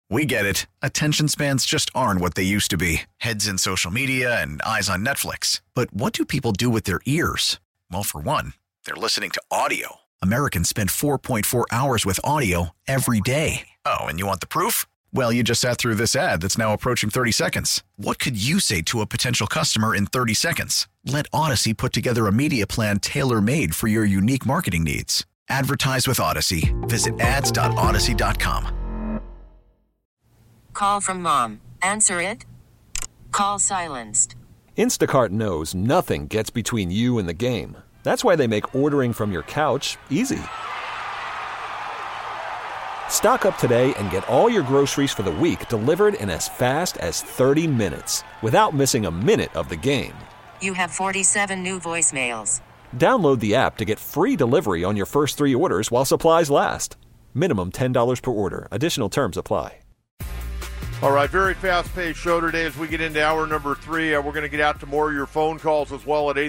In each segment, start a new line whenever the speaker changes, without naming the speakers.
We get it. Attention spans just aren't what they used to be. Heads in social media and eyes on Netflix. But what do people do with their ears? Well, for one, they're listening to audio. Americans spend 4.4 hours with audio every day. Oh, and you want the proof? Well, you just sat through this ad that's now approaching 30 seconds. What could you say to a potential customer in 30 seconds? Let Odyssey put together a media plan tailor-made for your unique marketing needs. Advertise with Odyssey. Visit ads.odyssey.com.
Call from mom. Answer it. Call silenced.
Instacart knows nothing gets between you and the game. That's why they make ordering from your couch easy. Stock up today and get all your groceries for the week delivered in as fast as 30 minutes without missing a minute of the game.
You have 47 new voicemails.
Download the app to get free delivery on your first 3 orders while supplies last. Minimum $10 per order. Additional terms apply.
All right, very fast-paced show today as we get into hour number 3. We're going to get out to more of your phone calls as well at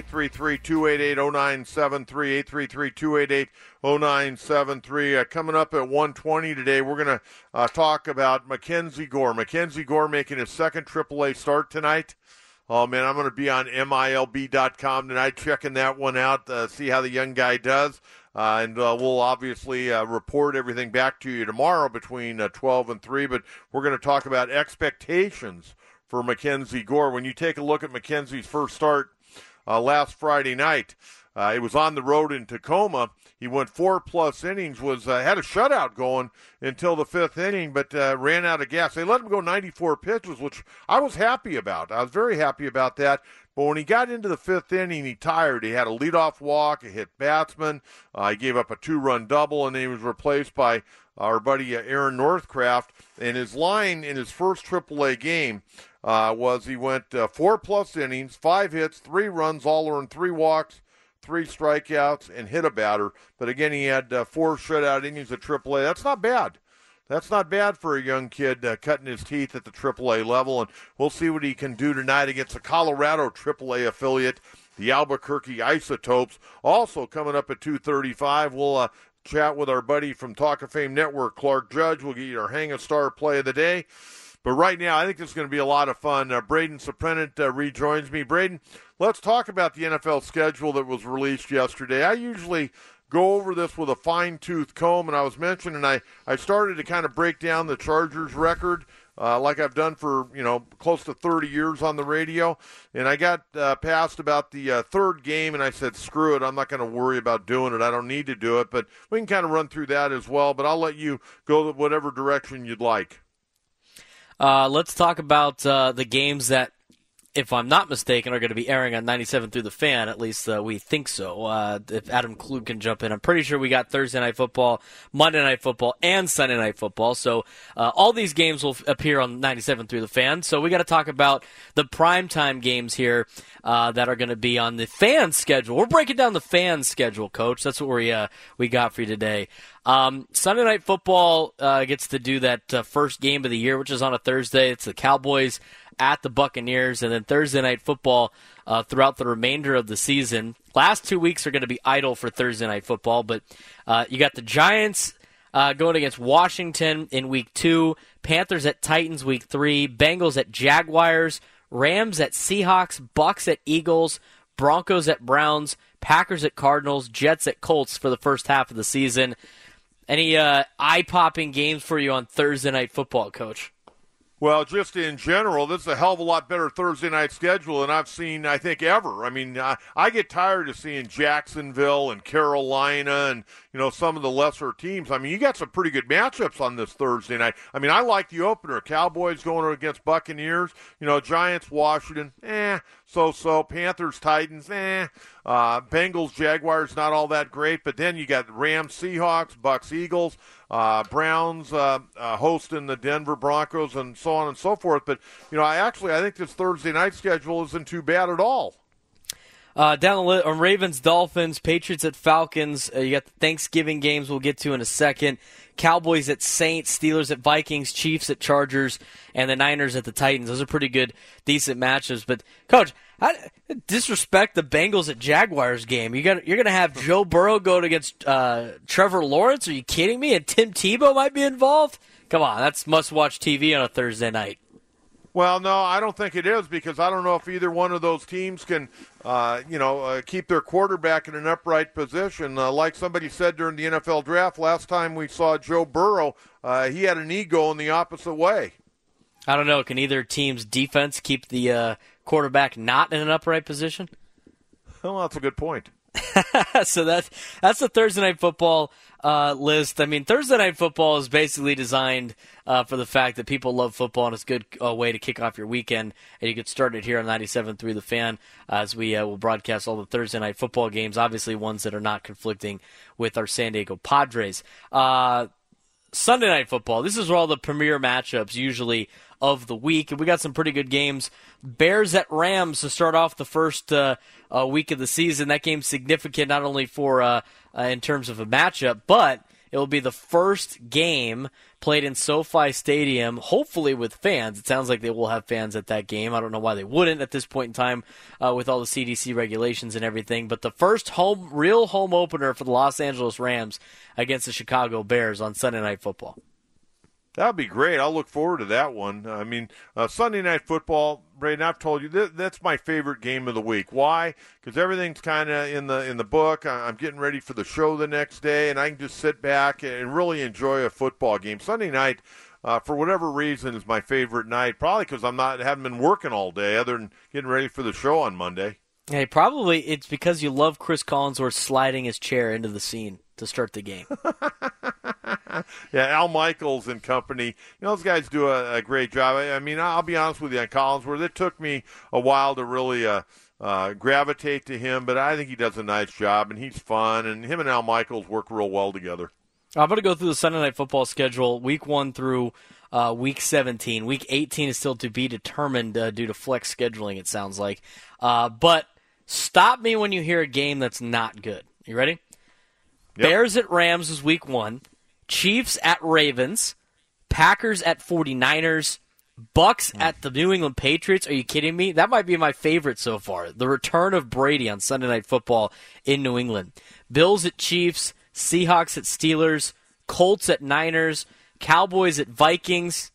833-288-0973, 833-288-0973. Coming up at 1:20 today, we're going to talk about Mackenzie Gore. Mackenzie Gore making his second AAA start tonight. Oh, man, I'm going to be on MILB.com tonight checking that one out, see how the young guy does. And we'll obviously report everything back to you tomorrow between 12 and 3. But we're going to talk about expectations for Mackenzie Gore. When you take a look at Mackenzie's first start last Friday night, it was on the road in Tacoma. He went 4+ innings, had a shutout going until the 5th inning, but ran out of gas. They let him go 94 pitches, which I was happy about. I was very happy about that. But when he got into the 5th inning, he tired. He had a leadoff walk, a hit batsman. He gave up a 2-run double, and then he was replaced by our buddy Aaron Northcraft. And his line in his first AAA game was he went 4+ innings, 5 hits, 3 runs, all earned 3 walks, 3 strikeouts, and hit a batter. But again, he had 4 shutout innings at AAA. That's not bad. That's not bad for a young kid cutting his teeth at the AAA level, and we'll see what he can do tonight against the Colorado AAA affiliate, the Albuquerque Isotopes. Also coming up at 2:35, we'll chat with our buddy from Talk of Fame Network, Clark Judge. We'll get you our Hang a Star play of the day. But right now, I think this is going to be a lot of fun. Braden Soprennant rejoins me. Braden, let's talk about the NFL schedule that was released yesterday. I usually go over this with a fine-tooth comb, and I was mentioning I started to kind of break down the Chargers record like I've done for, close to 30 years on the radio, and I got past about the third game, and I said, screw it, I'm not going to worry about doing it. I don't need to do it, but we can kind of run through that as well, but I'll let you go whatever direction you'd like.
Let's talk about the games that, if I'm not mistaken, are going to be airing on 97 through the Fan. At least we think so. If Adam Klug can jump in. I'm pretty sure we got Thursday Night Football, Monday Night Football, and Sunday Night Football. So all these games will appear on 97 through the Fan. So we got to talk about the primetime games here that are going to be on the Fan schedule. We're breaking down the Fan schedule, Coach. That's what we got for you today. Sunday Night Football gets to do that first game of the year, which is on a Thursday. It's the Cowboys at the Buccaneers, and then Thursday Night Football throughout the remainder of the season. Last 2 weeks are going to be idle for Thursday Night Football, but you got the Giants going against Washington in Week 2, Panthers at Titans Week 3, Bengals at Jaguars, Rams at Seahawks, Bucks at Eagles, Broncos at Browns, Packers at Cardinals, Jets at Colts for the first half of the season. Any eye-popping games for you on Thursday Night Football, Coach?
Well, just in general, this is a hell of a lot better Thursday night schedule than I've seen, I think, ever. I mean, I get tired of seeing Jacksonville and Carolina and, some of the lesser teams. I mean, you got some pretty good matchups on this Thursday night. I mean, I like the opener. Cowboys going against Buccaneers. Giants, Washington, so-so. Panthers, Titans, Bengals, Jaguars, not all that great. But then you got Rams, Seahawks, Bucks, Eagles, Browns hosting the Denver Broncos, and so on and so forth. But, I think this Thursday night schedule isn't too bad at all.
Down the list, Ravens, Dolphins, Patriots at Falcons. You got the Thanksgiving games we'll get to in a second. Cowboys at Saints, Steelers at Vikings, Chiefs at Chargers, and the Niners at the Titans. Those are pretty good, decent matchups. But, Coach, disrespect the Bengals at Jaguars game. You're going to have Joe Burrow go against Trevor Lawrence? Are you kidding me? And Tim Tebow might be involved? Come on, that's must-watch TV on a Thursday night.
Well, no, I don't think it is because I don't know if either one of those teams can, keep their quarterback in an upright position. Like somebody said during the NFL draft last time we saw Joe Burrow, he had an ego in the opposite way.
I don't know. Can either team's defense keep the quarterback not in an upright position?
Well, that's a good point.
So that's the Thursday Night Football list. I mean, Thursday Night Football is basically designed for the fact that people love football, and it's a good way to kick off your weekend. And you get started here on 97.3 The Fan as we will broadcast all the Thursday Night Football games, obviously ones that are not conflicting with our San Diego Padres. Sunday Night Football, this is where all the premier matchups usually of the week, and we got some pretty good games. Bears at Rams to start off the first week of the season. That game's significant not only for in terms of a matchup, but it will be the first game played in SoFi Stadium, hopefully with fans. It sounds like they will have fans at that game. I don't know why they wouldn't at this point in time with all the CDC regulations and everything. But the first real home opener for the Los Angeles Rams against the Chicago Bears on Sunday Night Football.
That would be great. I'll look forward to that one. I mean, Sunday Night Football, Braden, I've told you, that's my favorite game of the week. Why? Because everything's kind of in the book. I'm getting ready for the show the next day, and I can just sit back and really enjoy a football game. Sunday night, for whatever reason, is my favorite night, probably because haven't been working all day other than getting ready for the show on Monday.
Hey, probably it's because you love Chris Collinsworth sliding his chair into the scene to start the game.
Yeah, Al Michaels and company. Those guys do a great job. I mean, I'll be honest with you on Collinsworth. It took me a while to really gravitate to him, but I think he does a nice job, and he's fun, and him and Al Michaels work real well together.
I'm going to go through the Sunday Night Football schedule, Week 1 through Week 17. Week 18 is still to be determined due to flex scheduling, it sounds like. But stop me when you hear a game that's not good. You ready? Yep. Bears at Rams is Week 1. Chiefs at Ravens. Packers at 49ers. Bucks at the New England Patriots. Are you kidding me? That might be my favorite so far. The return of Brady on Sunday Night Football in New England. Bills at Chiefs. Seahawks at Steelers. Colts at Niners. Cowboys at Vikings.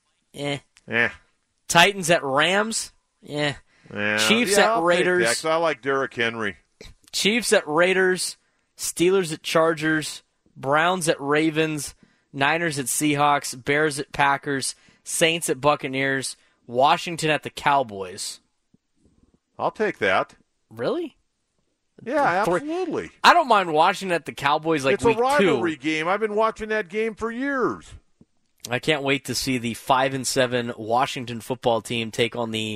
Titans at Rams. Chiefs at Raiders.
I like Derrick Henry.
Chiefs at Raiders. Steelers at Chargers. Browns at Ravens. Niners at Seahawks. Bears at Packers. Saints at Buccaneers. Washington at the Cowboys.
I'll take that.
Really?
Yeah, absolutely.
I don't mind Washington at the Cowboys like week 2.
It's a rivalry game. I've been watching that game for years.
I can't wait to see the 5-7 Washington football team take on the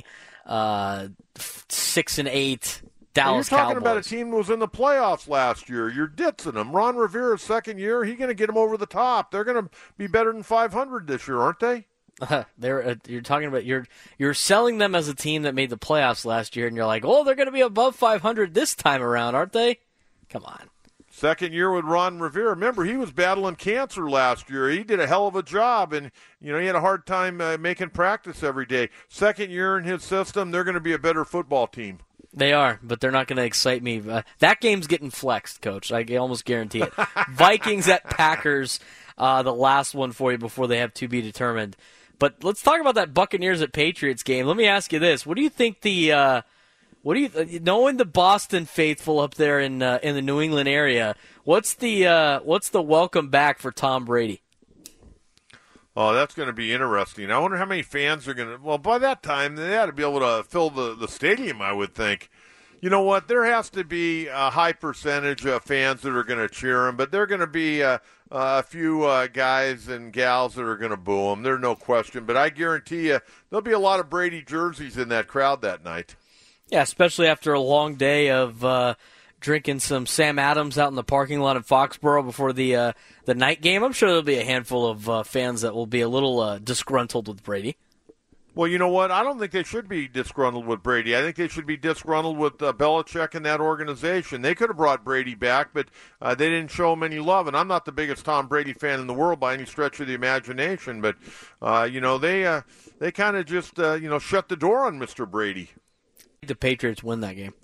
6-8 Dallas Cowboys.
You're talking about a team that was in the playoffs last year. You're ditzing them. Ron Rivera's second year, he's going to get them over the top. They're going to be better than 500 this year, aren't they?
You're talking about you're selling them as a team that made the playoffs last year, and you're like, oh, they're going to be above 500 this time around, aren't they? Come on.
Second year with Ron Rivera. Remember, he was battling cancer last year. He did a hell of a job, and he had a hard time making practice every day. Second year in his system, they're going to be a better football team.
They are, but they're not going to excite me. That game's getting flexed, Coach. I almost guarantee it. Vikings at Packers, the last one for you before they have to be determined. But let's talk about that Buccaneers at Patriots game. Let me ask you this: what do you think knowing the Boston faithful up there in the New England area? What's the welcome back for Tom Brady?
Oh, that's going to be interesting. I wonder how many fans are going to. Well, by that time, they ought to be able to fill the stadium, I would think. You know what? There has to be a high percentage of fans that are going to cheer him, but there are going to be a few guys and gals that are going to boo him. There's no question. But I guarantee you there'll be a lot of Brady jerseys in that crowd that night.
Yeah, especially after a long day of drinking some Sam Adams out in the parking lot in Foxborough before the night game. I'm sure there'll be a handful of fans that will be a little disgruntled with Brady.
Well, you know what? I don't think they should be disgruntled with Brady. I think they should be disgruntled with Belichick and that organization. They could have brought Brady back, but they didn't show him any love. And I'm not the biggest Tom Brady fan in the world by any stretch of the imagination, but they kind of just shut the door on Mr. Brady.
The Patriots win that game.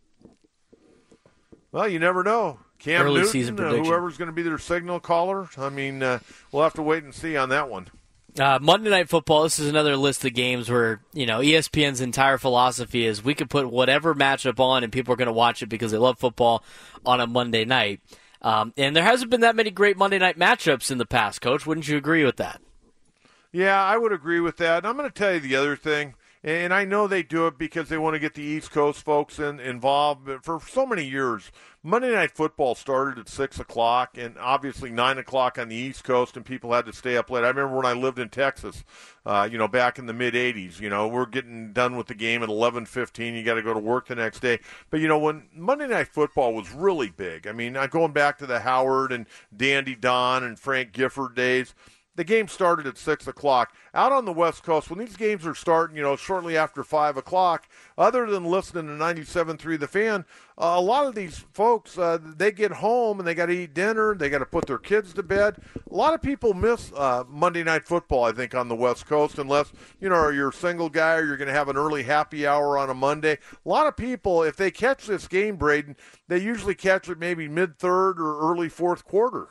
Well, you never know. Cam
Early
Newton,
season prediction.
Whoever's going to be their signal caller. I mean, we'll have to wait and see on that one.
Monday Night Football, this is another list of games where, ESPN's entire philosophy is we could put whatever matchup on and people are going to watch it because they love football on a Monday night. And there hasn't been that many great Monday night matchups in the past, Coach. Wouldn't you agree with that?
Yeah, I would agree with that. And I'm going to tell you the other thing, and I know they do it because they want to get the East Coast folks involved. But for so many years, Monday Night Football started at 6 o'clock and obviously 9 o'clock on the East Coast, and people had to stay up late. I remember when I lived in Texas, back in the mid-'80s, we're getting done with the game at 11:15. You got to go to work the next day. But, when Monday Night Football was really big, I mean, going back to the Howard and Dandy Don and Frank Gifford days, the game started at 6 o'clock. Out on the West Coast, when these games are starting, shortly after 5 o'clock, other than listening to 97.3 The Fan, a lot of these folks, they get home and they got to eat dinner. They got to put their kids to bed. A lot of people miss Monday Night Football, I think, on the West Coast, unless, you're a single guy or you're going to have an early happy hour on a Monday. A lot of people, if they catch this game, Braden, they usually catch it maybe mid-third or early fourth quarter.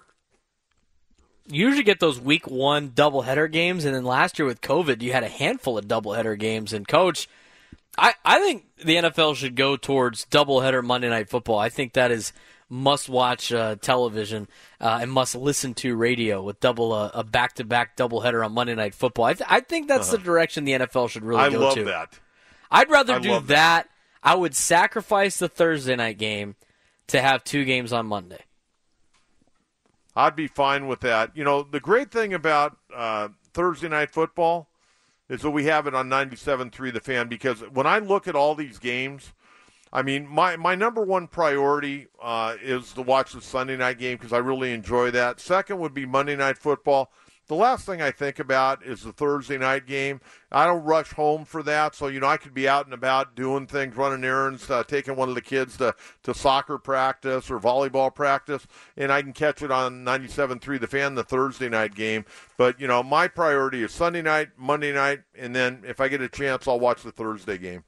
You usually get those week 1 doubleheader games, and then last year with COVID, you had a handful of doubleheader games. And, Coach, I think the NFL should go towards doubleheader Monday Night Football. I think that is must-watch television and must-listen-to radio with a back-to-back doubleheader on Monday Night Football. I think that's the direction the NFL should really go to.
I love that.
I'd rather do that. I would sacrifice the Thursday night game to have 2 games on Monday.
I'd be fine with that. The great thing about Thursday Night Football is that we have it on 97.3 The Fan, because when I look at all these games, I mean, my number one priority is to watch the Sunday night game because I really enjoy that. Second would be Monday Night Football. The last thing I think about is the Thursday night game. I don't rush home for that, so, I could be out and about doing things, running errands, taking one of the kids to soccer practice or volleyball practice, and I can catch it on 97.3 The Fan, the Thursday night game. But, my priority is Sunday night, Monday night, and then if I get a chance, I'll watch the Thursday game.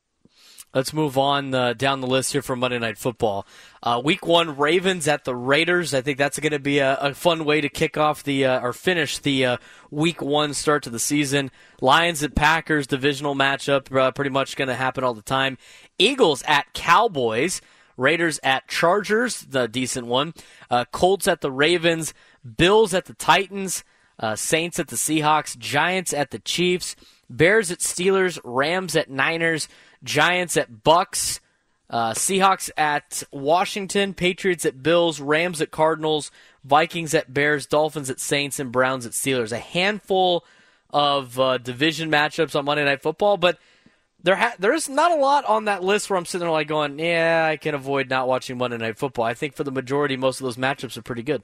Let's move on down the list here for Monday Night Football. Week 1, Ravens at the Raiders. I think that's going to be a fun way to kick off or finish the Week 1 start to the season. Lions at Packers, divisional matchup, pretty much going to happen all the time. Eagles at Cowboys. Raiders at Chargers, the decent one. Colts at the Ravens. Bills at the Titans. Saints at the Seahawks. Giants at the Chiefs. Bears at Steelers. Rams at Niners. Giants at Bucks, Seahawks at Washington, Patriots at Bills, Rams at Cardinals, Vikings at Bears, Dolphins at Saints, and Browns at Steelers. A handful of division matchups on Monday Night Football, but there's not a lot on that list where I'm sitting there like going, yeah, I can avoid not watching Monday Night Football. I think for the majority, most of those matchups are pretty good.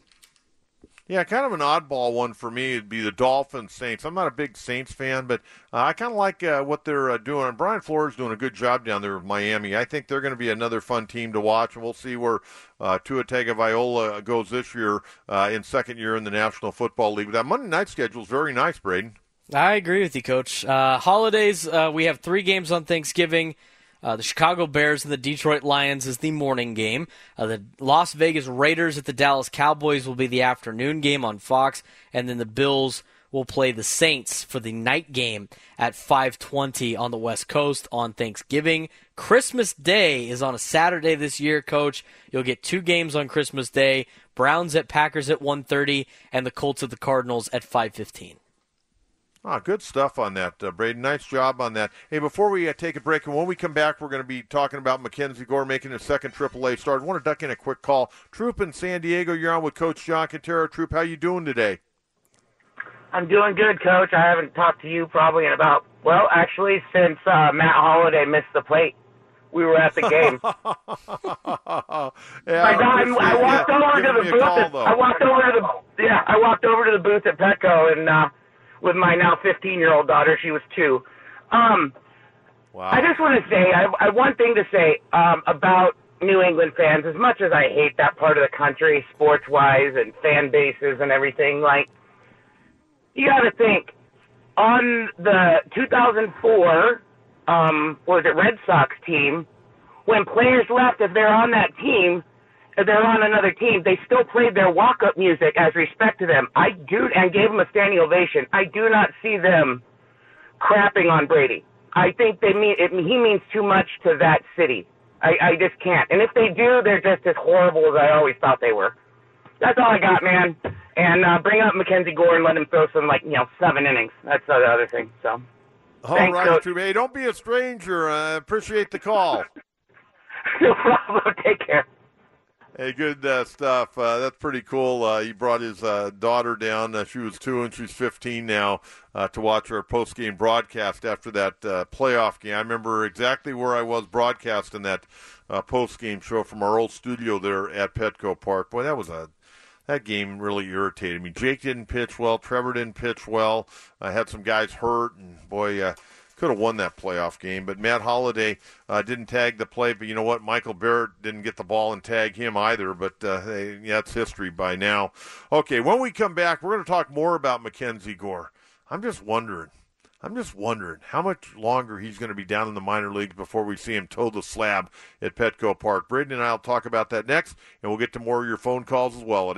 Yeah, kind of an oddball one for me would be the Dolphins Saints. I'm not a big Saints fan, but I kind of like what they're doing. And Brian Flores is doing a good job down there with Miami. I think they're going to be another fun team to watch, and we'll see where Tua Tagovailoa goes this year in second year in the National Football League. But that Monday night schedule is very nice, Braden.
I agree with you, Coach. Holidays, we have 3 games on Thanksgiving. The Chicago Bears and the Detroit Lions is the morning game. The Las Vegas Raiders at the Dallas Cowboys will be the afternoon game on Fox. And then the Bills will play the Saints for the night game at 5:20 on the West Coast on Thanksgiving. Christmas Day is on a Saturday this year, Coach. You'll get 2 games on Christmas Day. Browns at Packers at 1:30 and the Colts at the Cardinals at 5:15.
Good stuff on that, Braden. Nice job on that. Hey, before we take a break, and when we come back, we're going to be talking about Mackenzie Gore making his second AAA start. I want to duck in a quick call. Troop in San Diego, you're on with Coach John Quintero. Troop, how you doing today?
I'm doing good, Coach. I haven't talked to you probably in about, since Matt Holliday missed the plate. We were at the game. I walked over to the booth. I walked over to the booth at Petco and with my now 15-year-old daughter. She was 2. Wow. I just want to say, I have one thing to say about New England fans. As much as I hate that part of the country, sports-wise and fan bases and everything, you got to think, on the 2004, Red Sox team, when players left, if they're on that team, they're on another team, they still played their walk-up music as respect to them. And gave them a standing ovation. I do not see them crapping on Brady. I think he means too much to that city. I just can't. And if they do, they're just as horrible as I always thought they were. That's all I got, man. And bring up Mackenzie Gore and let him throw some, 7 innings. That's the other thing. So,
all right, True. Hey, don't be a stranger. I appreciate the call.
No problem. Take care.
Hey, good stuff. That's pretty cool. He brought his daughter down. She was 2 and she's 15 now to watch our post-game broadcast after that playoff game. I remember exactly where I was broadcasting that post-game show from our old studio there at Petco Park. Boy, that game really irritated me. Jake didn't pitch well. Trevor didn't pitch well. I had some guys hurt, and boy, could have won that playoff game, but Matt Holliday didn't tag the play. But you know what? Michael Barrett didn't get the ball and tag him either, but that's history by now. Okay, when we come back, we're going to talk more about Mackenzie Gore. I'm just wondering how much longer he's going to be down in the minor leagues before we see him toe the slab at Petco Park. Braden and I will talk about that next, and we'll get to more of your phone calls as well at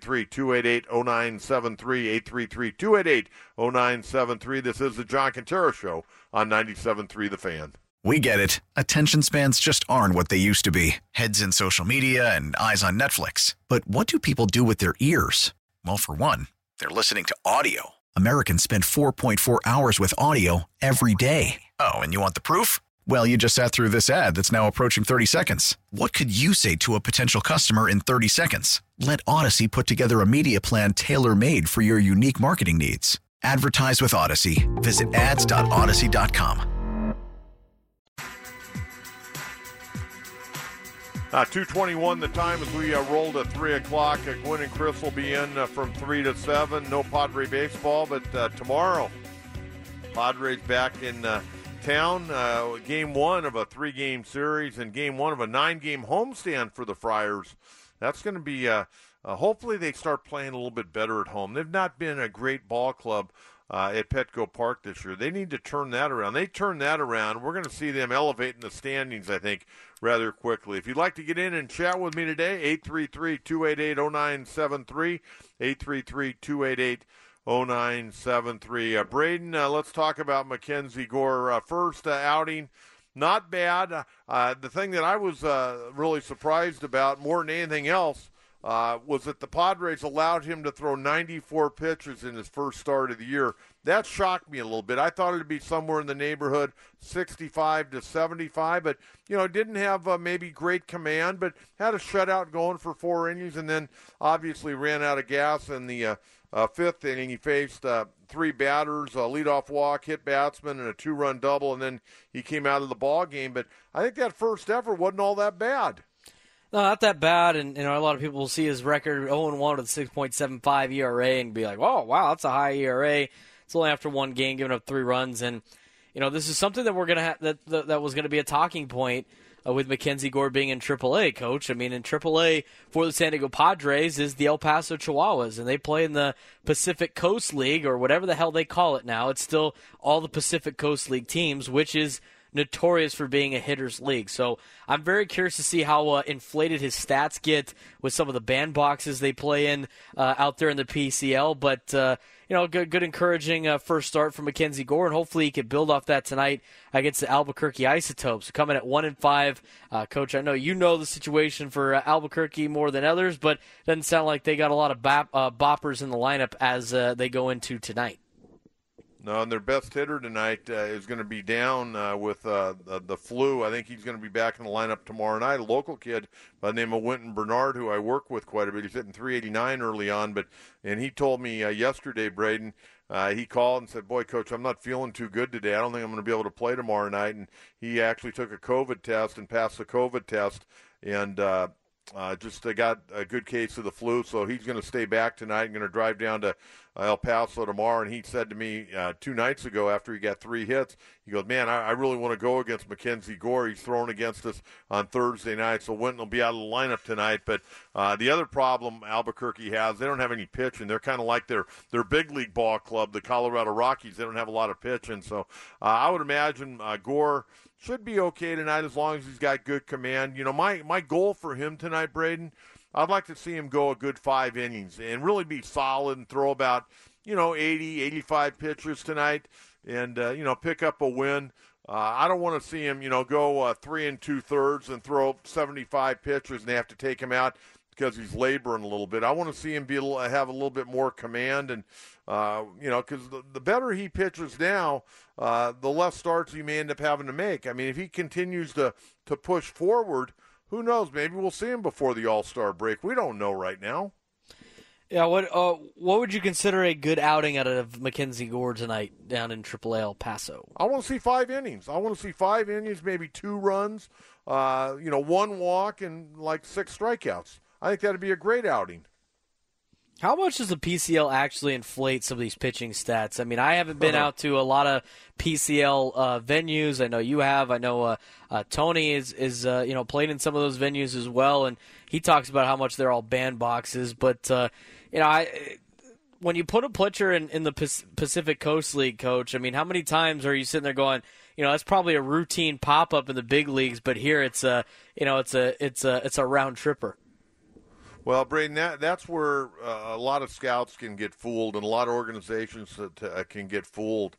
833-288-0973, 833-288-0973. This is the John Quintero Show on 97.3 The Fan.
We get it. Attention spans just aren't what they used to be. Heads in social media and eyes on Netflix. But what do people do with their ears? Well, for one, they're listening to audio. Americans spend 4.4 hours with audio every day. Oh, and you want the proof? Well, you just sat through this ad that's now approaching 30 seconds. What could you say to a potential customer in 30 seconds? Let Odyssey put together a media plan tailor-made for your unique marketing needs. Advertise with Odyssey. Visit ads.odyssey.com.
2:21 the time as we roll to 3 o'clock. Gwen and Chris will be in from 3 to 7. No Padre baseball, but tomorrow, Padres back in town. Game 1 of a 3-game series and game 1 of a 9-game homestand for the Friars. That's going to be, hopefully they start playing a little bit better at home. They've not been a great ball club at Petco Park this year. They need to turn that around. They turn that around, we're going to see them elevate in the standings, I think, rather quickly. If you'd like to get in and chat with me today, 833-288-0973, 833-288-0973. Braden, let's talk about Mackenzie Gore. First outing, not bad. The thing that I was really surprised about more than anything else was that the Padres allowed him to throw 94 pitches in his first start of the year. That shocked me a little bit. I thought it would be somewhere in the neighborhood 65 to 75, but, didn't have maybe great command, but had a shutout going for 4 innings and then obviously ran out of gas in the fifth inning. He faced 3 batters, a leadoff walk, hit batsman, and a 2-run double, and then he came out of the ball game. But I think that first effort wasn't all that bad.
No, not that bad, and a lot of people will see his record 0-1 with a 6.75 ERA and be like, "Oh, wow, that's a high ERA." It's only after 1 game, giving up 3 runs, and this is something that we're gonna have that was going to be a talking point with Mackenzie Gore being in AAA. Coach, I mean, in AAA for the San Diego Padres is the El Paso Chihuahuas, and they play in the Pacific Coast League or whatever the hell they call it now. It's still all the Pacific Coast League teams, which is notorious for being a hitter's league. So I'm very curious to see how inflated his stats get with some of the bandboxes they play in out there in the PCL. But, good encouraging first start from Mackenzie Gore, and hopefully he can build off that tonight against the Albuquerque Isotopes, coming at 1-5. Coach, I know you know the situation for Albuquerque more than others, but it doesn't sound like they got a lot of boppers in the lineup as they go into tonight.
No, and their best hitter tonight is going to be down with the flu. I think he's going to be back in the lineup tomorrow night. A local kid by the name of Winton Bernard, who I work with quite a bit. He's hitting 389 early on, and he told me yesterday, Braden, he called and said, "Boy, Coach, I'm not feeling too good today. I don't think I'm going to be able to play tomorrow night." And he actually took a COVID test and passed the COVID test, and just got a good case of the flu, so he's going to stay back tonight and going to drive down to El Paso tomorrow. And he said to me 2 nights ago after he got 3 hits, he goes, "Man, I really want to go against Mackenzie Gore. He's throwing against us on Thursday night, so Winton will be out of the lineup tonight." But the other problem Albuquerque has, they don't have any pitching. They're kind of like their big league ball club, the Colorado Rockies. They don't have a lot of pitching, so I would imagine Gore should be okay tonight as long as he's got good command. My goal for him tonight, Braden, I'd like to see him go a good 5 innings and really be solid and throw about, 80, 85 pitches tonight and, pick up a win. I don't want to see him, go 3 2/3 and throw 75 pitches and they have to take him out because he's laboring a little bit. I want to see him have a little bit more command and, because the better he pitches now, the less starts he may end up having to make. I mean, if he continues to push forward, who knows? Maybe we'll see him before the All-Star break. We don't know right now.
Yeah, what would you consider a good outing out of Mackenzie Gore tonight down in AAA El Paso?
I want to see 5 innings. I want to see 5 innings, maybe 2 runs, 1 walk, and like 6 strikeouts. I think that'd be a great outing.
How much does the PCL actually inflate some of these pitching stats? I mean, I haven't been out to a lot of PCL venues. I know you have. I know Tony is played in some of those venues as well, and he talks about how much they're all bandboxes. But when you put a pitcher in the Pacific Coast League, Coach, I mean, how many times are you sitting there going, that's probably a routine pop up in the big leagues, but here it's a round tripper.
Well, Braden, that's where a lot of scouts can get fooled, and a lot of organizations can get fooled.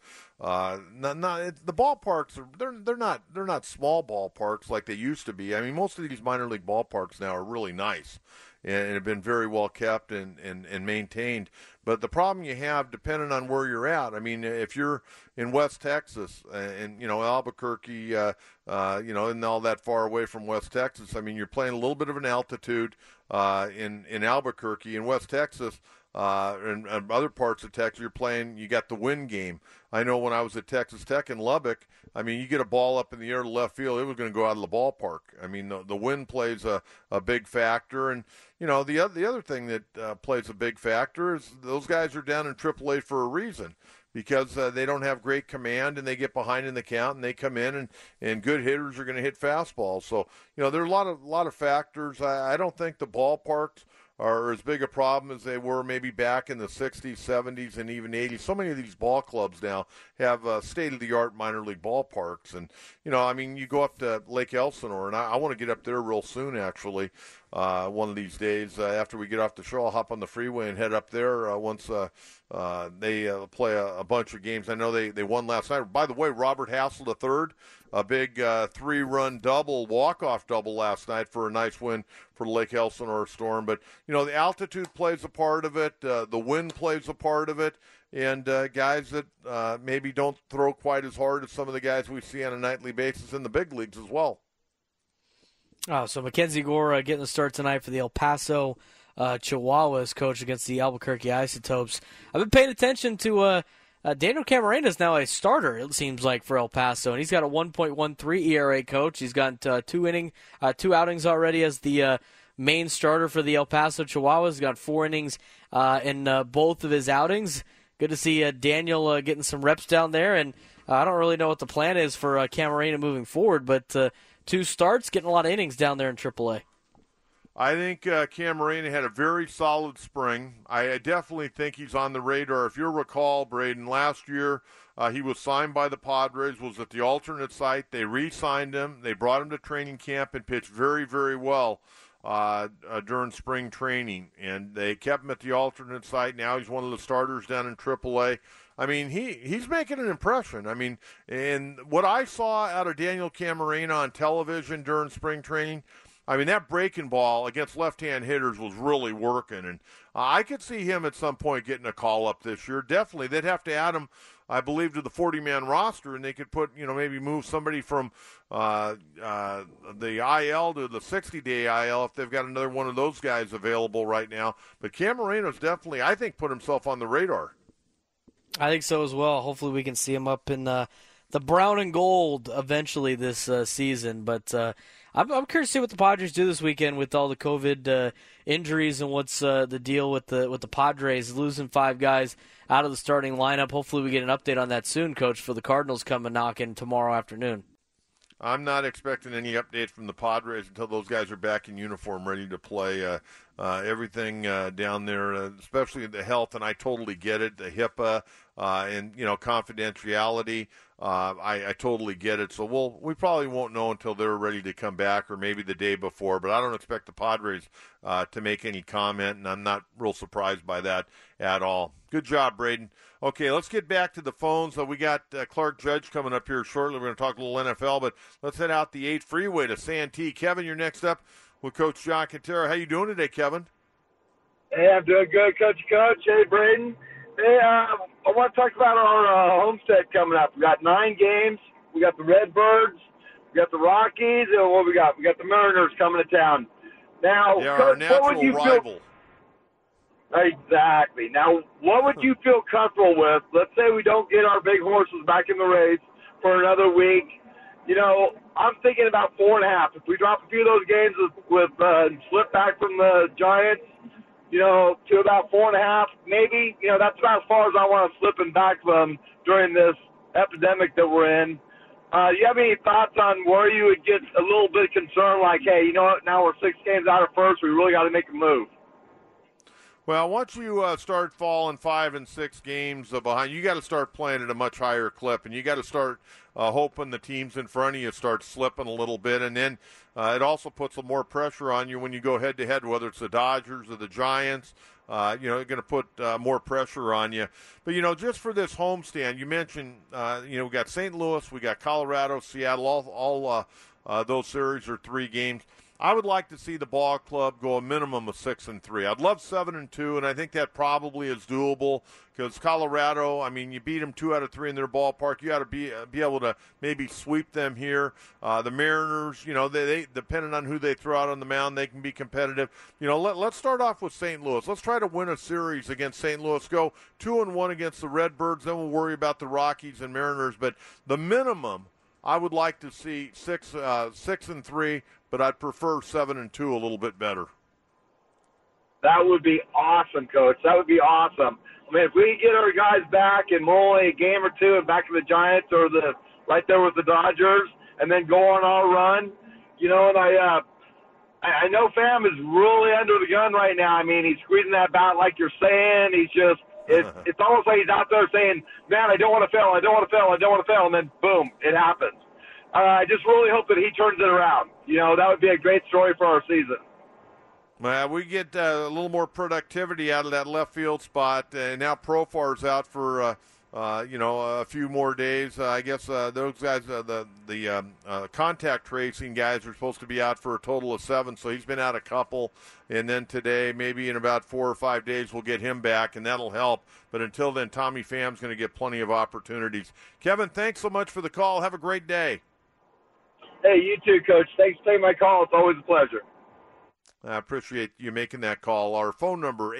The ballparks they're not small ballparks like they used to be. I mean, most of these minor league ballparks now are really nice and have been very well kept and maintained. But the problem you have, depending on where you're at, I mean, if you're in West Texas and Albuquerque, and all that far away from West Texas, I mean, you're playing a little bit of an altitude in Albuquerque. In West Texas, and other parts of Texas, you got the wind game. I know when I was at Texas Tech in Lubbock, I mean, you get a ball up in the air to left field, it was going to go out of the ballpark. I mean, the wind plays a big factor. And, the other thing that plays a big factor is those guys are down in AAA for a reason. Because they don't have great command and they get behind in the count and they come in and good hitters are going to hit fastballs. So, there are a lot of factors. I don't think the ballparks are as big a problem as they were maybe back in the 60s, 70s, and even 80s. So many of these ball clubs now have state-of-the-art minor league ballparks. And, you go up to Lake Elsinore, and I want to get up there real soon, actually, one of these days. After we get off the show, I'll hop on the freeway and head up there once they play a bunch of games. I know they won last night. By the way, Robert Hassel III, a big 3-run double, walk-off double last night for a nice win for the Lake Elsinore Storm. But, the altitude plays a part of it. The wind plays a part of it. And guys that maybe don't throw quite as hard as some of the guys we see on a nightly basis in the big leagues as well.
Oh, so Mackenzie Gore getting the start tonight for the El Paso Chihuahuas, coach, against the Albuquerque Isotopes. I've been paying attention to Daniel Camarena is now a starter, it seems like, for El Paso, and he's got a 1.13 ERA, coach. He's got 2 outings already as the main starter for the El Paso Chihuahuas. He's got 4 innings in both of his outings. Good to see Daniel getting some reps down there, and I don't really know what the plan is for Camarena moving forward, but 2 starts, getting a lot of innings down there in AAA.
I think Camarena had a very solid spring. I definitely think he's on the radar. If you recall, Braden, last year he was signed by the Padres, was at the alternate site. They re-signed him. They brought him to training camp and pitched very, very well during spring training. And they kept him at the alternate site. Now he's one of the starters down in AAA. I mean, he's making an impression. I mean, and what I saw out of Daniel Camarena on television during spring training, I mean, that breaking ball against left-hand hitters was really working. And I could see him at some point getting a call-up this year. Definitely. They'd have to add him, I believe, to the 40-man roster, and they could put, maybe move somebody from the IL to the 60-day IL if they've got another one of those guys available right now. But Camarena's definitely, I think, put himself on the radar.
I think so as well. Hopefully we can see him up in the brown and gold eventually this season. But I'm curious to see what the Padres do this weekend with all the COVID injuries and what's the deal with the Padres losing 5 guys out of the starting lineup. Hopefully we get an update on that soon, Coach, for the Cardinals coming knocking tomorrow afternoon.
I'm not expecting any update from the Padres until those guys are back in uniform, ready to play. Everything down there, especially the health, and I totally get it. The HIPAA and confidentiality. I totally get it. So we probably won't know until they're ready to come back, or maybe the day before. But I don't expect the Padres to make any comment, and I'm not real surprised by that at all. Good job, Braden. Okay, let's get back to the phones. We got Clark Judge coming up here shortly. We're going to talk a little NFL, but let's head out the 8 freeway to Santee. Kevin, you're next up with Coach John Quintero. How you doing today, Kevin?
Hey, I'm doing good, Coach. Hey, Braden. Hey, I want to talk about our homestead coming up. We got 9 games. We got the Redbirds. We got the Rockies. And what we got? We got the Mariners coming to town. Now,
yeah,
Coach,
our natural
what would you
rival.
Exactly. Now, what would you feel comfortable with? Let's say we don't get our big horses back in the race for another week. I'm thinking about 4.5. If we drop a few of those games with slip back from the Giants, to about 4.5, maybe, that's about as far as I want to slip and back from during this epidemic that we're in. You have any thoughts on where you would get a little bit concerned, like, hey, you know what, now we're 6 games out of first, we really got to make a move?
Well, once you start falling 5 and 6 games behind, you got to start playing at a much higher clip, and you got to start hoping the teams in front of you start slipping a little bit, and then it also puts some more pressure on you when you go head-to-head, whether it's the Dodgers or the Giants. It's going to put more pressure on you. But, just for this homestand, you mentioned, we got St. Louis, we got Colorado, Seattle, all those series are 3 games. I would like to see the ball club go a minimum of 6-3. I'd love 7-2, and I think that probably is doable because Colorado, you beat them 2 out of 3 in their ballpark. You got to be able to maybe sweep them here. The Mariners, they depending on who they throw out on the mound, they can be competitive. Let's start off with St. Louis. Let's try to win a series against St. Louis. Go 2-1 against the Redbirds. Then we'll worry about the Rockies and Mariners. But the minimum, I would like to see 6-3. But I'd prefer 7-2 a little bit better.
That would be awesome, Coach. That would be awesome. If we get our guys back and we're only a game or 2 and back to the Giants or right there with the Dodgers and then go on our run, and I know Pham is really under the gun right now. He's squeezing that bat like you're saying. He's just it's almost like he's out there saying, man, I don't want to fail, I don't want to fail, I don't want to fail, and then boom, it happens. I just really hope that he turns it around. That would be a great story for our season.
Well, we get a little more productivity out of that left field spot, and now Profar's out for a few more days. I guess those guys, the contact tracing guys, are supposed to be out for a total of 7, so he's been out a couple. And then today, maybe in about 4 or 5 days, we'll get him back, and that'll help. But until then, Tommy Pham's going to get plenty of opportunities. Kevin, thanks so much for the call. Have a great day.
Hey, you too, Coach. Thanks for taking my call. It's always a pleasure.
I appreciate you making that call. Our phone number,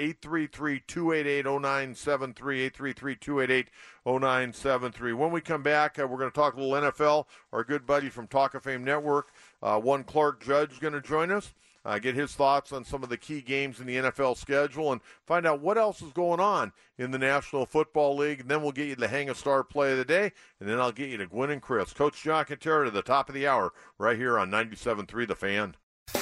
833-288-0973, 833-288-0973. When we come back, we're going to talk a little NFL. Our good buddy from Talk of Fame Network, one Clark Judge, is going to join us, get his thoughts on some of the key games in the NFL schedule, and find out what else is going on in the National Football League. And then we'll get you the Hang a Star Play of the Day, and then I'll get you to Gwynn and Chris. Coach John Quintero to the top of the hour right here on 97.3 The Fan.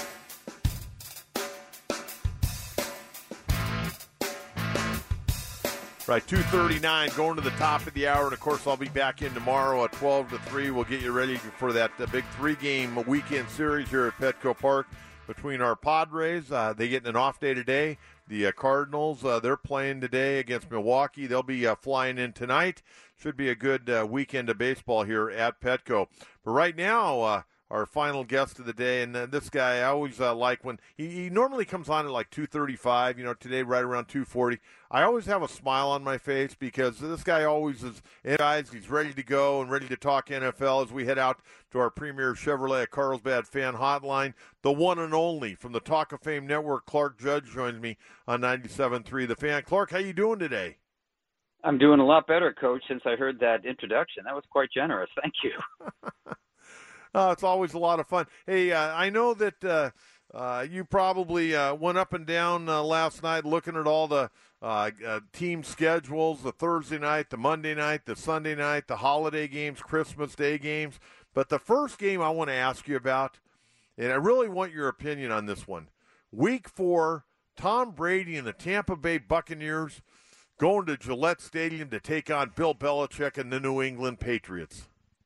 Right, 2:39, going to the top of the hour, and of course I'll be back in tomorrow at 12 to 3. We'll get you ready for that big 3-game weekend series here at Petco Park between our Padres. They get an off day today. The Cardinals, they're playing today against Milwaukee. They'll be flying in tonight. Should be a good weekend of baseball here at Petco. But right now, our final guest of the day, and this guy I always like when he normally comes on at like 2:35, today right around 2:40. I always have a smile on my face because this guy always is energized. He's ready to go and ready to talk NFL as we head out to our premier Chevrolet at Carlsbad Fan Hotline. The one and only from the Talk of Fame Network, Clark Judge, joins me on 97.3 The Fan. Clark, how you doing today?
I'm doing a lot better, Coach, since I heard that introduction. That was quite generous. Thank you.
It's always a lot of fun. Hey, I know that you probably went up and down last night looking at all the team schedules, the Thursday night, the Monday night, the Sunday night, the holiday games, Christmas Day games. But the first game I want to ask you about, and I really want your opinion on this one. Week 4, Tom Brady and the Tampa Bay Buccaneers going to Gillette Stadium to take on Bill Belichick and the New England Patriots.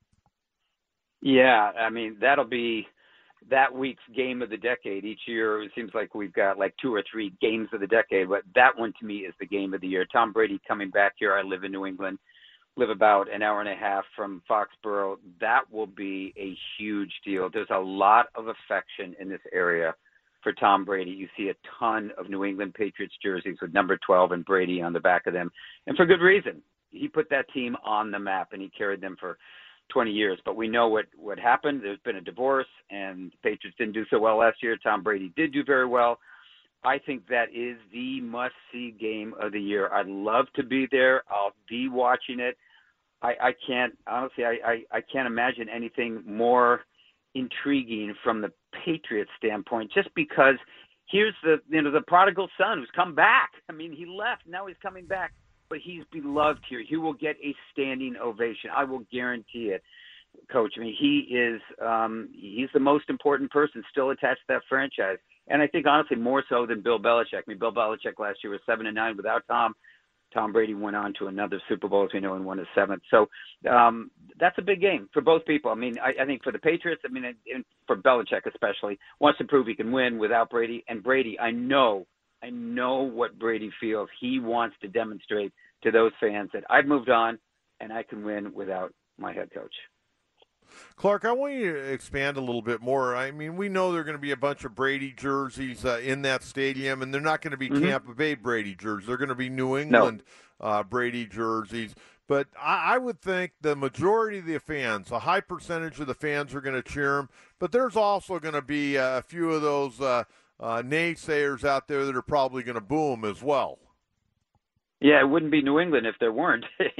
Yeah, I mean, that'll be that week's game of the decade. Each year, it seems like we've got like 2 or 3 games of the decade, but that one to me is the game of the year. Tom Brady coming back here. I live in New England, live about an hour and a half from Foxborough. That will be a huge deal. There's a lot of affection in this area for Tom Brady. You see a ton of New England Patriots jerseys with number 12 and Brady on the back of them, and for good reason. He put that team on the map, and he carried them for 20 years. But we know what happened. There's been a divorce, and the Patriots didn't do so well last year. Tom Brady did do very well. I think that is the must-see game of the year. I'd love to be there. I'll be watching it. I can't, honestly, I can't imagine anything more intriguing from the Patriots standpoint, just because here's the prodigal son who's come back. I mean, he left, now he's coming back, but he's beloved here. He will get a standing ovation. I will guarantee it, Coach. I mean, he's the most important person still attached to that franchise. And I think, honestly, more so than Bill Belichick. I mean, Bill Belichick last year was 7-9 without Tom. Tom Brady went on to another Super Bowl, as we know, and won his 7th. So that's a big game for both people. I mean, I think for the Patriots, I mean, and for Belichick especially, wants to prove he can win without Brady. And Brady, I know what Brady feels. He wants to demonstrate to those fans that I've moved on and I can win without my head coach.
Clark, I want you to expand a little bit more. I mean, we know there are going to be a bunch of Brady jerseys in that stadium, and they're not going to be Tampa Bay Brady jerseys. They're going to be New England Brady jerseys. But I would think the majority of the fans, a high percentage of the fans are going to cheer him. But there's also going to be a few of those naysayers out there that are probably going to boo him as well.
Yeah, it wouldn't be New England if there weren't.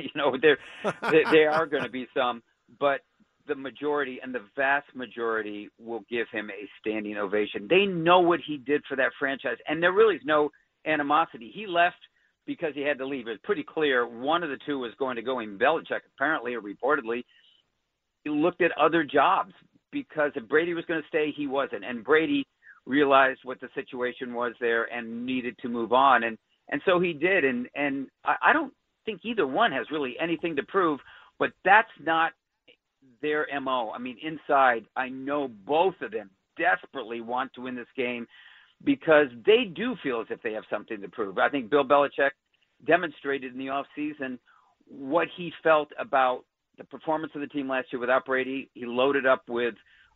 There are going to be some, but the majority and the vast majority will give him a standing ovation. They know what he did for that franchise, and there really is no animosity. He left because he had to leave. It was pretty clear one of the two was going to go in. Belichick, apparently or reportedly, he looked at other jobs because if Brady was going to stay, he wasn't. And Brady realized what the situation was there and needed to move on. And so he did. And I don't think either one has really anything to prove, but that's not their MO. I mean, inside, I know both of them desperately want to win this game because they do feel as if they have something to prove. I think Bill Belichick demonstrated in the offseason what he felt about the performance of the team last year without Brady. He loaded up with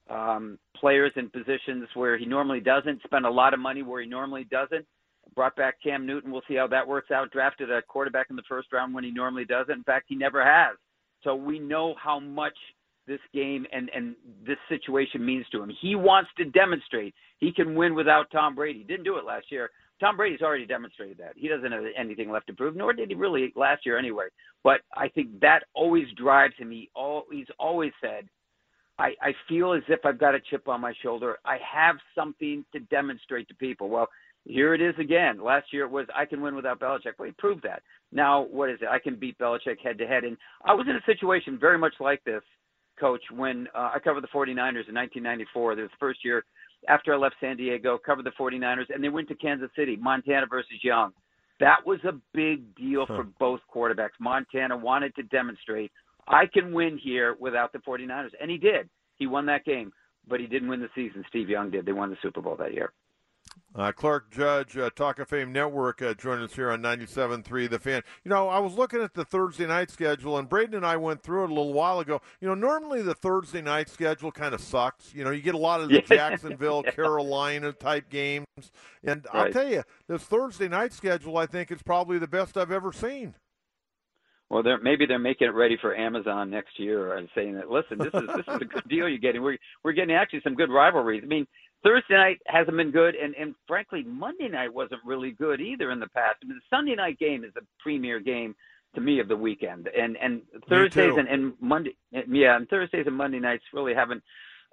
players in positions where he normally doesn't, spent a lot of money where he normally doesn't, brought back Cam Newton. We'll see how that works out. Drafted a quarterback in the first round when he normally doesn't. In fact, he never has. So we know how much this game and this situation means to him. He wants to demonstrate he can win without Tom Brady. Didn't do it last year. Tom Brady's already demonstrated that. He doesn't have anything left to prove, nor did he really last year anyway. But I think that always drives him. He's always said, I feel as if I've got a chip on my shoulder. I have something to demonstrate to people. Well, here it is again. Last year it was, I can win without Belichick. Well, he proved that. Now, what is it? I can beat Belichick head-to-head. And I was in a situation very much like this, Coach, when I covered the 49ers in 1994. It was the first year after I left San Diego, covered the 49ers, and they went to Kansas City, Montana versus Young. That was a big deal for both quarterbacks. Montana wanted to demonstrate, I can win here without the 49ers. And he did. He won that game, but he didn't win the season. Steve Young did. They won the Super Bowl that year.
Clark Judge, Talk of Fame Network, joining us here on 97.3 The Fan. You know, I was looking at the Thursday night schedule, and Braden and I went through it a little while ago. You know, normally the Thursday night schedule kind of sucks. You know, you get a lot of the Jacksonville, Carolina-type games. And right. I'll tell you, this Thursday night schedule, I think, is probably the best I've ever seen.
Well, maybe they're making it ready for Amazon next year and saying that, listen, this is a good deal you're getting. We're getting actually some good rivalries. I mean, Thursday night hasn't been good, and frankly, Monday night wasn't really good either in the past. I mean, the Sunday night game is the premier game to me of the weekend, and Thursdays and Monday, and Thursdays and Monday nights really haven't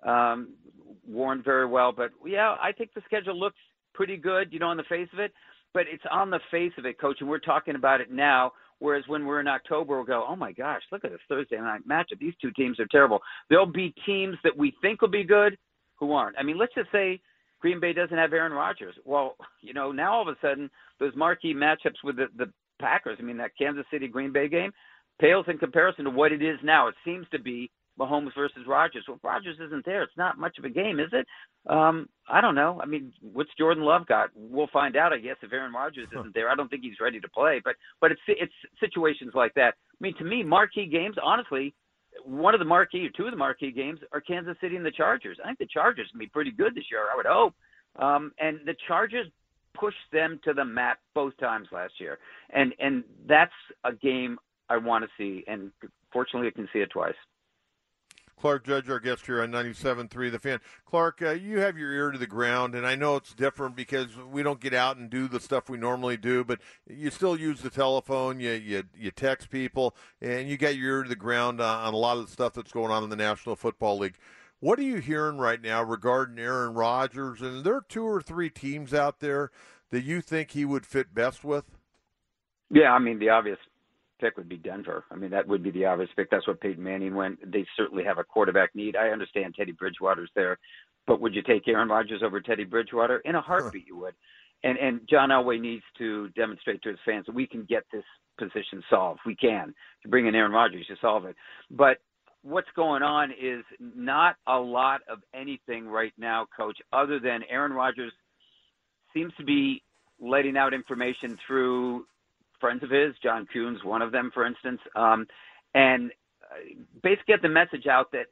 worn very well. But yeah, I think the schedule looks pretty good, you know, on the face of it. But it's on the face of it, Coach, and we're talking about it now Whereas when we're in October, we'll go, oh, my gosh, look at this Thursday night matchup. These two teams are terrible. There'll be teams that we think will be good who aren't. I mean, let's just say Green Bay doesn't have Aaron Rodgers. Well, now all of a sudden those marquee matchups with the Packers, I mean, that Kansas City-Green Bay game pales in comparison to what it is now. It seems to be Mahomes versus Rodgers. Well, if Rodgers isn't there, it's not much of a game, is it? I don't know. I mean, what's Jordan Love got? We'll find out, I guess, if Aaron Rodgers isn't there. I don't think he's ready to play, but it's situations like that. I mean, to me, marquee games, honestly, one of the marquee or two of the marquee games are Kansas City and the Chargers. I think the Chargers can be pretty good this year, I would hope. And the Chargers pushed them to the mat both times last year. And that's a game I want to see, and fortunately I can see it twice.
Clark Judge, our guest here on 97.3 The Fan. Clark, you have your ear to the ground, and I know it's different because we don't get out and do the stuff we normally do, but you still use the telephone, you text people, and you got your ear to the ground on a lot of the stuff that's going on in the National Football League. What are you hearing right now regarding Aaron Rodgers? And are there 2 or 3 teams out there that you think he would fit best with?
Yeah, I mean, the obvious pick would be Denver. I mean, that would be the obvious pick. That's what Peyton Manning went. They certainly have a quarterback need. I understand Teddy Bridgewater's there, but would you take Aaron Rodgers over Teddy Bridgewater? In a heartbeat, you would. And John Elway needs to demonstrate to his fans that we can get this position solved. We can. To bring in Aaron Rodgers to solve it. But what's going on is not a lot of anything right now, Coach, other than Aaron Rodgers seems to be letting out information through friends of his, John Kuhn's one of them, for instance, and basically get the message out that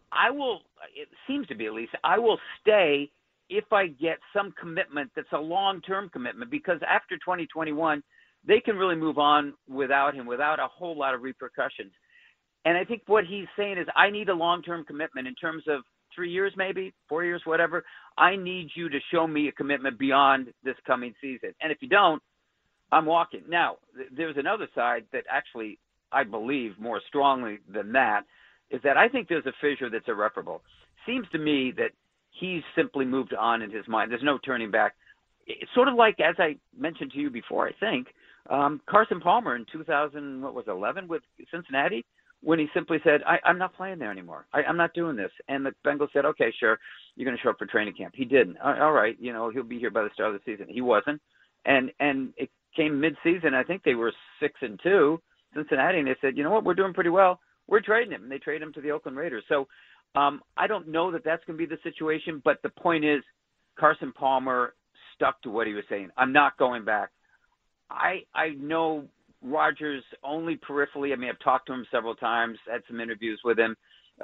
it seems to be at least, I will stay if I get some commitment that's a long-term commitment, because after 2021, they can really move on without him, without a whole lot of repercussions. And I think what he's saying is, I need a long-term commitment in terms of 3 years, maybe 4 years, whatever. I need you to show me a commitment beyond this coming season. And if you don't, I'm walking. Now, there's another side that actually, I believe more strongly than that, is that I think there's a fissure that's irreparable. Seems to me that he's simply moved on in his mind. There's no turning back. It's sort of like, as I mentioned to you before, I think, Carson Palmer in 2011 with Cincinnati, when he simply said, I'm not playing there anymore. I'm not doing this. And the Bengals said, okay, sure, you're going to show up for training camp. He didn't. All right, he'll be here by the start of the season. He wasn't. And it came mid-season. I think they were 6-2, Cincinnati, and they said, you know what, we're doing pretty well. We're trading him. And they traded him to the Oakland Raiders. So I don't know that that's going to be the situation, but the point is Carson Palmer stuck to what he was saying. I'm not going back. I know Rodgers only peripherally. I mean, I've talked to him several times, had some interviews with him,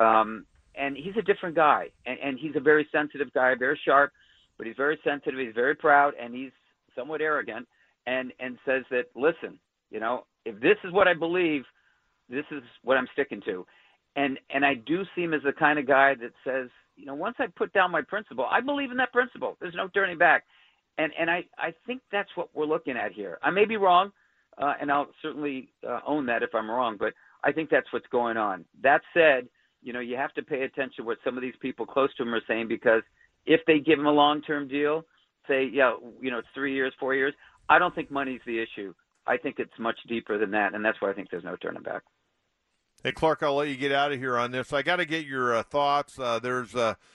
and he's a different guy. And he's a very sensitive guy, very sharp, but he's very sensitive. He's very proud, and he's somewhat arrogant, and says that, listen, if this is what I believe, this is what I'm sticking to. And I do see him as the kind of guy that says, once I put down my principle, I believe in that principle. There's no turning back. And I think that's what we're looking at here. I may be wrong, and I'll certainly own that if I'm wrong, but I think that's what's going on. That said, you have to pay attention to what some of these people close to him are saying, because if they give him a long-term deal, say, it's 3 years, 4 years, I don't think money's the issue. I think it's much deeper than that, and that's why I think there's no turning back.
Hey, Clark, I'll let you get out of here on this. I got to get your thoughts. There's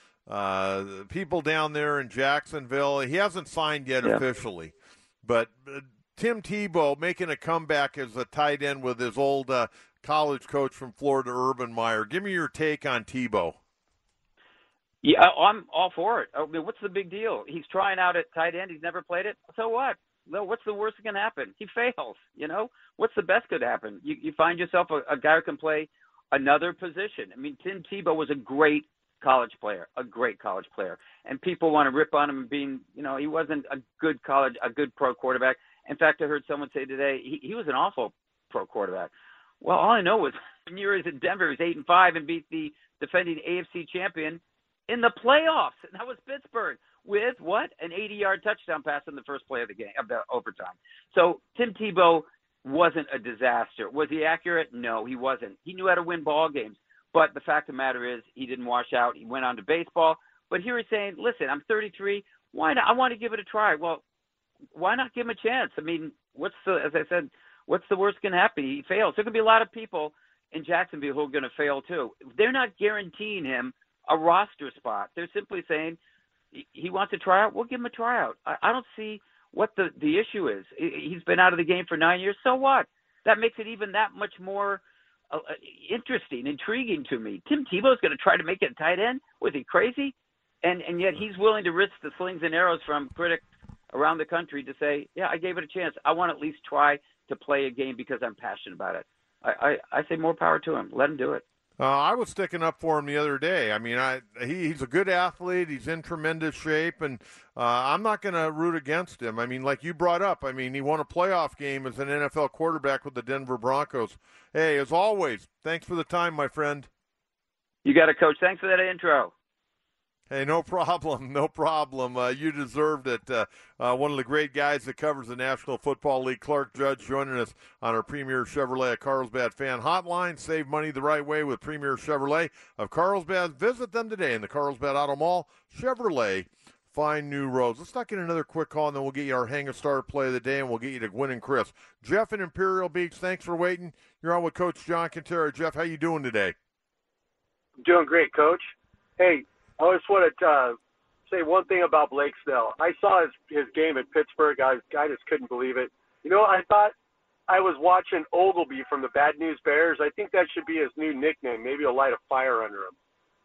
people down there in Jacksonville. He hasn't signed yet officially, but Tim Tebow making a comeback as a tight end with his old college coach from Florida, Urban Meyer. Give me your take on Tebow.
Yeah, I'm all for it. I mean, what's the big deal? He's trying out at tight end. He's never played it. So what? No, what's the worst that can happen? He fails, What's the best could happen? You find yourself a guy who can play another position. I mean, Tim Tebow was a great college player, and people want to rip on him being, he wasn't a good pro quarterback. In fact, I heard someone say today he was an awful pro quarterback. Well, all I know was when he was in Denver, he was 8-5 and beat the defending AFC champion in the playoffs, and that was Pittsburgh, with an 80-yard touchdown pass in the first play of the game, of the overtime. So Tim Tebow wasn't a disaster. Was he accurate? No, he wasn't. He knew how to win ball games. But the fact of the matter is, he didn't wash out. He went on to baseball. But here he's saying, listen, I'm 33. Why not? I want to give it a try. Well, why not give him a chance? I mean, as I said, what's the worst can happen? He fails. There could be a lot of people in Jacksonville who are going to fail too. They're not guaranteeing him a roster spot. They're simply saying he wants to try out. We'll give him a tryout. I don't see what the issue is. He's been out of the game for 9 years. So what? That makes it even that much more interesting, intriguing to me. Tim Tebow's going to try to make it a tight end? Was he crazy? And yet he's willing to risk the slings and arrows from critics around the country to say, yeah, I gave it a chance. I want to at least try to play a game because I'm passionate about it. I say more power to him. Let him do it.
I was sticking up for him the other day. I mean, he's a good athlete. He's in tremendous shape, and I'm not going to root against him. I mean, like you brought up, I mean, he won a playoff game as an NFL quarterback with the Denver Broncos. Hey, as always, thanks for the time, my friend.
You got it, Coach. Thanks for that intro.
Hey, no problem. No problem. You deserved it. One of the great guys that covers the National Football League, Clark Judge, joining us on our Premier Chevrolet at Carlsbad Fan Hotline. Save money the right way with Premier Chevrolet of Carlsbad. Visit them today in the Carlsbad Auto Mall. Chevrolet, find new roads. Let's not get another quick call, and then we'll get you our Hang a Star play of the day, and we'll get you to Gwynn and Chris. Jeff in Imperial Beach, thanks for waiting. You're on with Coach John Quintero. Jeff, how you doing today?
I'm doing great, Coach. Hey, I just want to say one thing about Blake Snell. I saw his game at Pittsburgh. I just couldn't believe it. You know, I thought I was watching Ogilvy from the Bad News Bears. I think that should be his new nickname. Maybe he'll light a fire under him.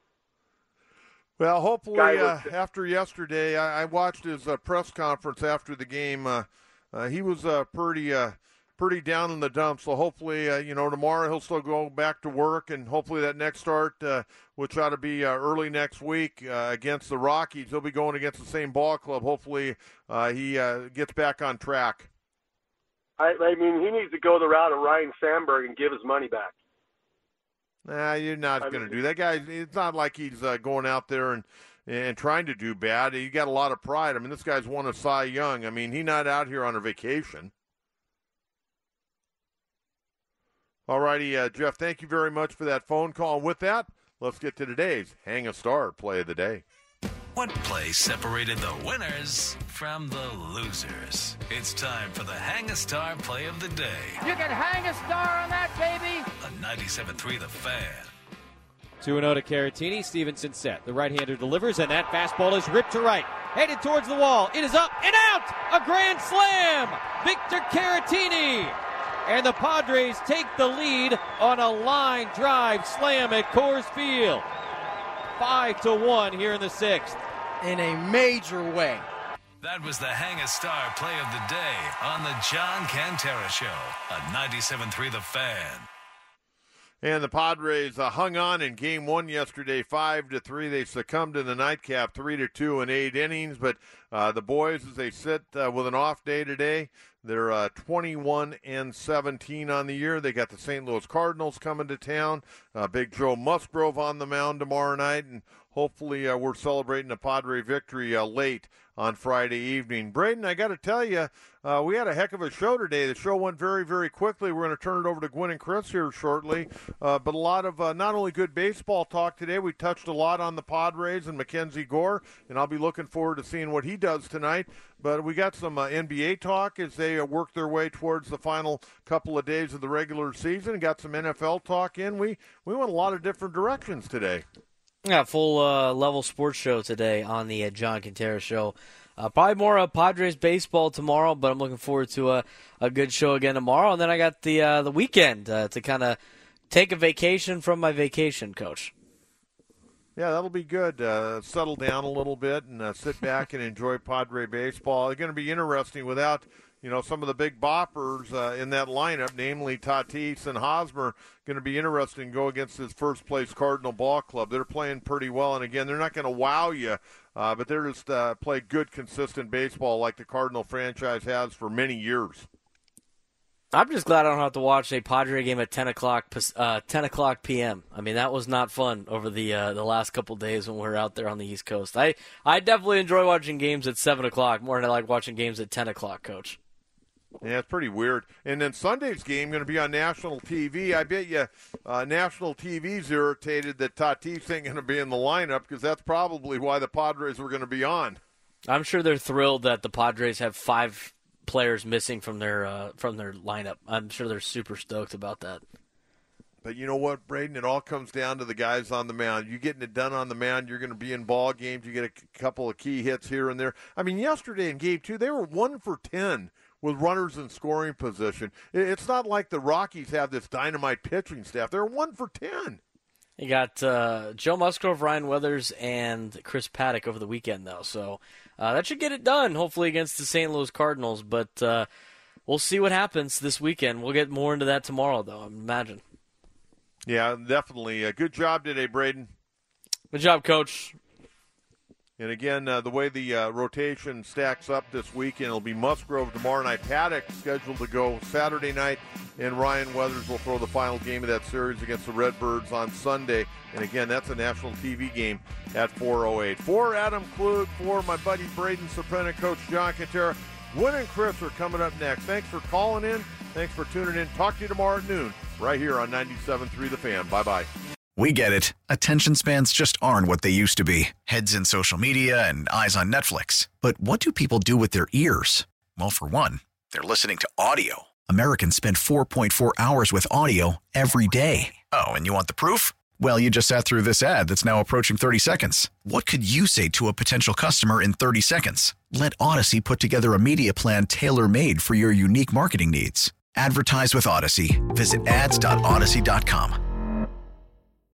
Well, hopefully after yesterday, I watched his press conference after the game. He was pretty down in the dumps. So hopefully, tomorrow he'll still go back to work, and hopefully that next start, which ought to be early next week against the Rockies, he'll be going against the same ball club. Hopefully he gets back on track.
I mean, he needs to go the route of Ryan Sandberg and give his money back.
Nah, you're not going to do that. Guy, it's not like he's going out there and trying to do bad. He got a lot of pride. I mean, this guy's won a Cy Young. I mean, he's not out here on a vacation. All righty, Jeff, thank you very much for that phone call. And with that, let's get to today's Hang a Star play of the day.
What play separated the winners from the losers? It's time for the Hang a Star play of the day.
You can hang a star on that, baby.
On 97.3 The Fan.
2-0 to Caratini. Stevenson set. The right-hander delivers, and that fastball is ripped to right. Headed towards the wall. It is up and out. A grand slam. Victor Caratini. And the Padres take the lead on a line drive slam at Coors Field. 5-1 here in the sixth.
In a major way.
That was the Hang a Star play of the day on the John Quintero Show on 97.3 The Fan.
And the Padres hung on in Game 1 yesterday, 5-3. They succumbed in the nightcap, 3-2 in 8 innings. But the boys, as they sit with an off day today, they're 21-17 on the year. They got the St. Louis Cardinals coming to town. Big Joe Musgrove on the mound tomorrow night, and hopefully we're celebrating a Padre victory late on Friday evening. Braden, I got to tell you, we had a heck of a show today. The show went very, very quickly. We're going to turn it over to Gwynn and Chris here shortly. But a lot of not only good baseball talk today, we touched a lot on the Padres and Mackenzie Gore, and I'll be looking forward to seeing what he does tonight. But we got some NBA talk as they work their way towards the final couple of days of the regular season. Got some NFL talk in. We went a lot of different directions today.
Yeah, full level sports show today on the John Quintero Show. Probably more Padres baseball tomorrow, but I'm looking forward to a good show again tomorrow. And then I got the weekend to kind of take a vacation from my vacation, Coach.
Yeah, that'll be good. Settle down a little bit and sit back and enjoy Padre baseball. It's going to be interesting without some of the big boppers in that lineup, namely Tatis and Hosmer. Going to be interesting to go against his first-place Cardinal ball club. They're playing pretty well, and again, they're not going to wow you, but they're just play good, consistent baseball like the Cardinal franchise has for many years.
I'm just glad I don't have to watch a Padre game at 10 o'clock p.m. I mean, that was not fun over the last couple days when we were out there on the East Coast. I definitely enjoy watching games at 7 o'clock more than I like watching games at 10 o'clock, Coach.
Yeah, it's pretty weird. And then Sunday's game going to be on national TV. I bet you national TV's irritated that Tatis ain't going to be in the lineup because that's probably why the Padres were going to be on.
I'm sure they're thrilled that the Padres have 5 players missing from their lineup. I'm sure they're super stoked about that.
But you know what, Braden? It all comes down to the guys on the mound. You getting it done on the mound, you're going to be in ball games. You get a couple of key hits here and there. I mean, yesterday in Game 2, they were 1 for 10 with runners in scoring position. It's not like the Rockies have this dynamite pitching staff. They're 1 for 10.
You got Joe Musgrove, Ryan Weathers, and Chris Paddock over the weekend, though. So that should get it done, hopefully, against the St. Louis Cardinals. But we'll see what happens this weekend. We'll get more into that tomorrow, though, I imagine.
Yeah, definitely. Good job today, Braden.
Good job, Coach.
And again, the way the rotation stacks up this weekend, it'll be Musgrove tomorrow night, Paddock scheduled to go Saturday night, and Ryan Weathers will throw the final game of that series against the Redbirds on Sunday. And again, that's a national TV game at 4:08. For Adam Klug, for my buddy Braden Soprano, Coach John Kentera, Win and Chris are coming up next. Thanks for calling in. Thanks for tuning in. Talk to you tomorrow at noon right here on 97.3 The Fan. Bye-bye.
We get it. Attention spans just aren't what they used to be. Heads in social media and eyes on Netflix. But what do people do with their ears? Well, for one, they're listening to audio. Americans spend 4.4 hours with audio every day. Oh, and you want the proof? Well, you just sat through this ad that's now approaching 30 seconds. What could you say to a potential customer in 30 seconds? Let Odyssey put together a media plan tailor-made for your unique marketing needs. Advertise with Odyssey. Visit ads.odyssey.com.